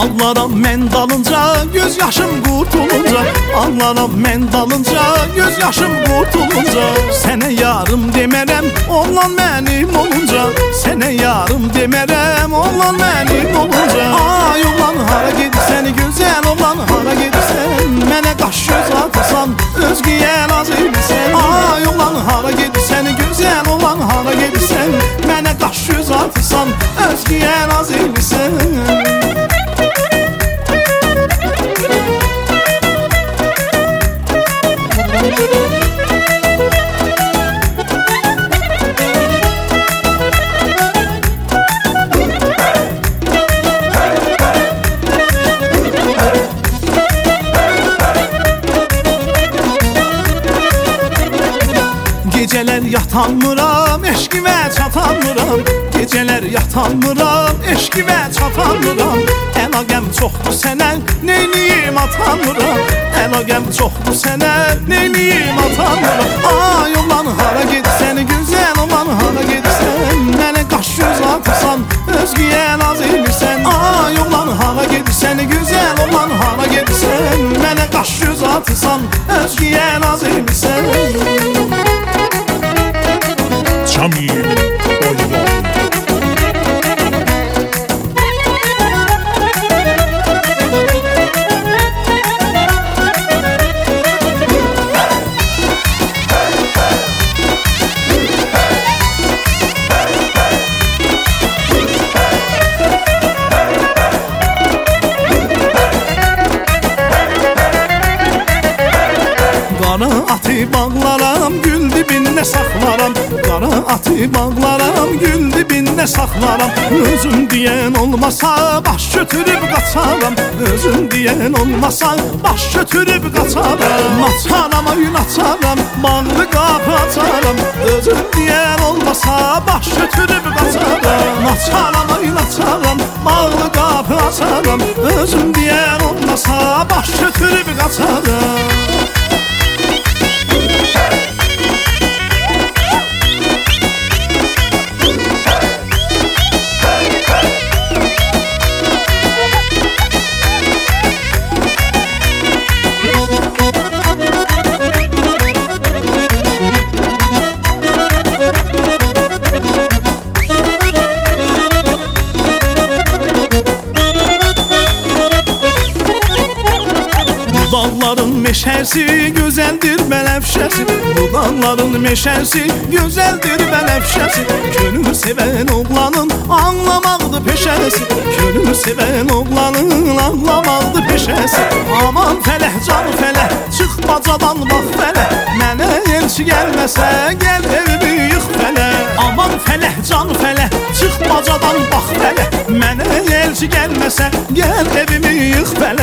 Ağlaram mən dalınca, göz yaşım qurtulunca. Ağlaram mən dalınca, göz yaşım qurtulunca. Sənə yarım demərəm, oğlan mənim olunca. Sənə yarım demərəm, oğlan mənim olunca. Ay oğlan hara gedirsən, gözəl oğlan hara gedirsən. Mənə qaş göz atırsan, özgəyə naz edirsən. Ay oğlan hara gedirsən, gözəl oğlan hara gedirsən. Mənə qaş göz atırsan, özgəyə naz edirsən. Geceler yatanmıram, eşkime çatanmıram. Geceler yatanmıram, eşkime çatanmıram. Əlaqəm çoxdur sənə, neyliyim atanmıram. Əlaqəm çoxdur sənə, neyliyim atanmıram. Ay oğlan hara gedirsən, gözəl oğlan hara gedirsən. Mənə qaş göz atırsan, özgəyə naz edirsən. Ay oğlan hara gedirsən, gözəl oğlan hara gedirsən. Mənə qaş göz atırsan, özgəyə naz edirsən. Camil Oyman. Qara atı bağlaram, gül dibində saxlaram. Qara atı bağlaram, gül dibində saxlaram. Özüm deyən olmasa baş götürüb qaçaram. Özüm deyən olmasa baş götürüb qaçaram. Açaram, oyun açaram, bağlı qapı açaram. Özüm deyən olmasa baş götürüb qaçaram. Açaram, oyun açaram, bağlı qapı açaram. Özüm deyən olmasa baş götürüb qaçaram. Dağların meşəsi gözəldir bələfşəsi. Bu dağların meşəsi gözəldir bələfşəsi. Gönül sevən oğlanın anlamaqdır peşəsi. Gönül sevən oğlanın anlamaqdır peşəsi. Aman fələh can fələh, çıx bacadan bax fələh. Mənə elçi gəlməsə gəl evimi yıx fələh. Aman fələh can fələh, çıx bacadan bax fələh. Mənə elçi gəlməsə gəl evimi yıx fələh.